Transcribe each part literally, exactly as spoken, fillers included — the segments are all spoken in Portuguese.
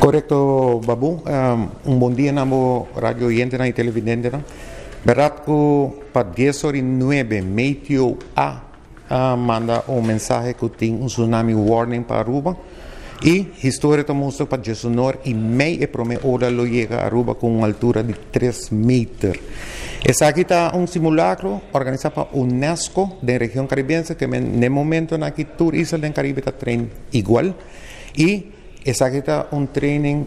Correcto, Babu. Um, un buen día, namo radio oyente y televidente. Verdad que para diez horas y nueve, Meteo A uh, manda un mensaje que tiene un tsunami warning para Aruba. Y historia te muestra para Jesonor y meia prome hora lo llega a Aruba con una altura de tres metros. Esa aquí está un simulacro organizado por UNESCO de la región caribense que en el momento en que tour islas del Caribe está tren igual. Y esa aquí está un training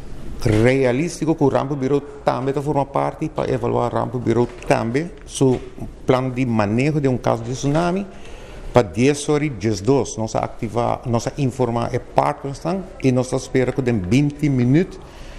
realístico que o Rampo Bureau também forma parte para evaluar o Rampo Bureau também su plano de manejo de um caso de tsunami para diez horas e dois. Nós ativar, nós informar a parte e nós espera que em vinte minutos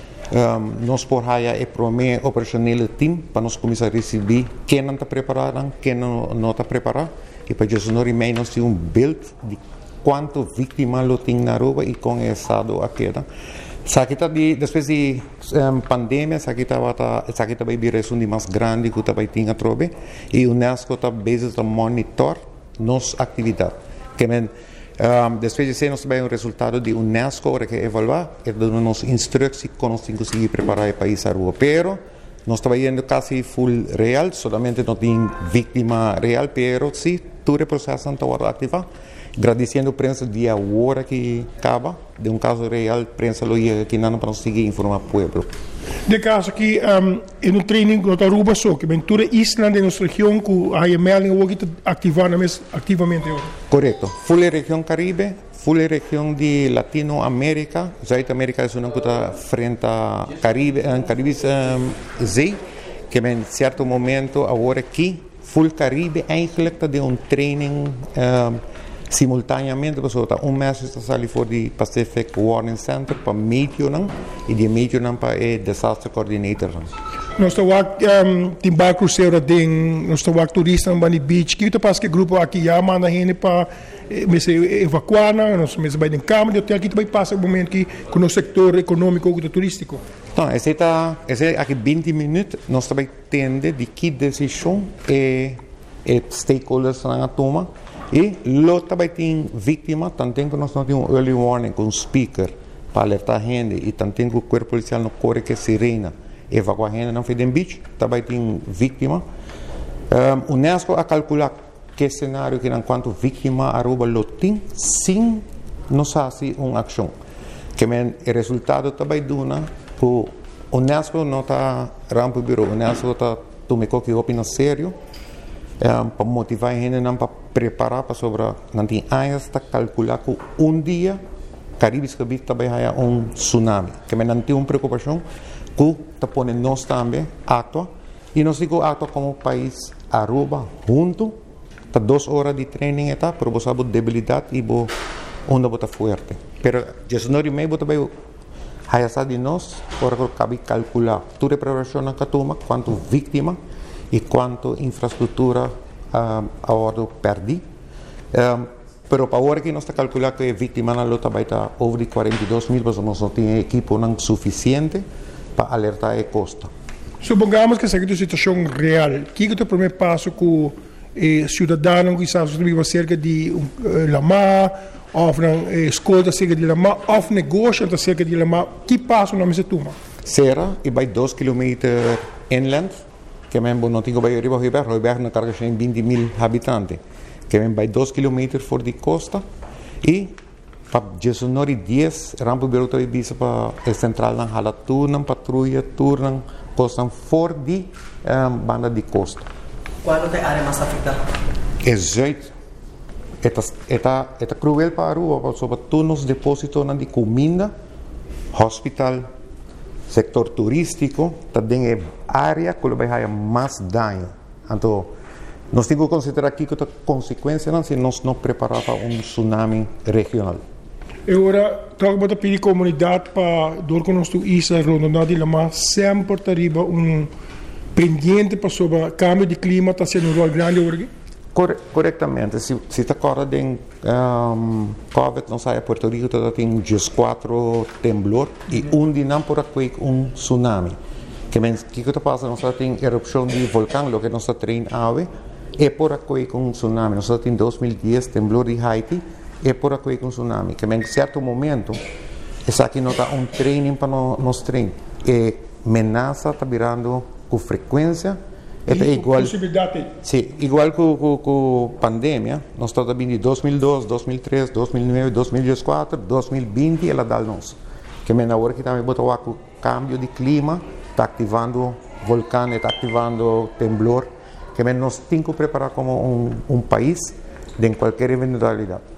um, nós por aí é primeiro operacional team para nós começar a receber quem não está preparado, quem não não está preparado e para diez horas e meia nós temos um build de quanto vítima lo tem na Aruba e com esse estado aqui. Sakita di depois de um, pandemia, sakita bata, sakita vai vir um de mais grande que também tinha trobe e o UNESCO está bezig a monitor nossa atividade. Que men um, depois de ser nós também um resultado de UNESCO hora que evaluar e dando nos instruções como nós temos que preparar o país Aruba. Pero nós estamos indo quase full real, somente não tem vítima real, pero sim, todo o processo está ativar. Agradecendo a prensa de agora que acaba, de um caso real, a prensa lo llega aqui não para conseguir informar o povo. De caso aqui, um, em um training que está Aruba só, que ventura Islândia, nossa região, que a melding ook te ativar ativamente. Correto. Full região Caribe, full região de Latinoamérica, Zuid-América é uma que está frente a Caribe, Caribe um, Zee, que em certo momento agora aqui, full Caribe, eigenlijk está de um training um, simultaneamente, pessoal, um mês está ali fora do Pacific Warning Center para Meteo e de Meteo para o Disaster Coordinator. Nós estamos um, tem barco cruzeiro ding, nós estamos turistas no Bani Beach, que passa que grupo aqui já manda gente para evacuar, nós estamos bem em cama, e até aqui também passa o momento que com o setor econômico e turístico. Então, esse está, esse aqui vinte minutos, nós também tende de que decisão e stakeholders na toma. E lá também tem vítima, também que nós não temos um early warning com um speaker para alertar a gente e também que o corpo policial não corre que sirena evacuar a gente não fez em beach, também tem vítima. Um, UNESCO a calcular que cenário que enquanto vítima Aruba lo tem, sim não se faz uma ação. Que men, o resultado também duna que o UNESCO não está Rampo Bureau, o UNESCO está tomando que opina sério. Um, para motivar a gente não para preparar para sobre não tem anos está calcular que um dia Caribe Caribe também há um tsunami que não tem uma preocupação que está pondo nós também atua e nós digo atua como país Aruba junto está duas horas de training eta para você saber debilidade e bo onde bota forte pero já não é meio bota bem há de nós para cabe calcular toda a preparação na catuma quanto vítima e quanto infraestrutura um, agora perdi. Um, pero para agora que nós está calculando que a vítima na luta vai estar over de quarenta e dois mil, mas nós não temos equipo não suficiente para alertar a costa. Supongamos que essa é a situação real. O que é o primeiro passo que o eh, cidadão que sabe sobre cerca de um, eh, Lama, ou uma eh, escola cerca de Lama, ou um negócio cerca de Lama, que passo não se toma? Será e vai dois quilômetros inland, que mesmo não tinha vai arriba Ribeirão, Ribeirão na carga tem vinte mil habitantes, que mesmo vai dois quilômetros fora de costa e para dezenove e dez Rampo Bureau também bisa para a central na hala turnan patrulha turnan costa fora de um, banda de costa. Qual é a área mais afetada? É jeito. É é cruel para a rua, sobre todos os depósitos de comida, hospital, sector turístico, também é área que vai ter mais dano. Então, nós temos que considerar aqui que a consequência não se nós não preparar para um tsunami regional. Agora, talvez para pedir comunidade para dor com nosso isa Rondonada de Lama sempre arriba um pendiente para sobre o câmbio de clima está sendo um rol grande hoje. Corre, corretamente. Se se está agora em um, Covid, não sai a Puerto Rico, tem quatro temblor e um de não por aqui um tsunami. Que men que que passa nós tem erupção de vulcão, lo que nós tem ave, é por aqui com um tsunami. Nós tem dois mil e dez temblor de Haiti, é por aqui com um tsunami. Que men certo momento Essa aqui não está um training para no, nos trem. E amenaça está virando com frequência. É igual, possibilidade. sim, igual com, com, com a pandemia. Nós estamos vindo de dois mil e dois, dois mil e três, dois mil e nove, dois mil e quatro, dois mil e vinte, ela dá nós. Que na hora que também botou o cambio de clima, está ativando vulcão, está ativando temblor. Que nós temos que preparar como um, um país de qualquer eventualidade.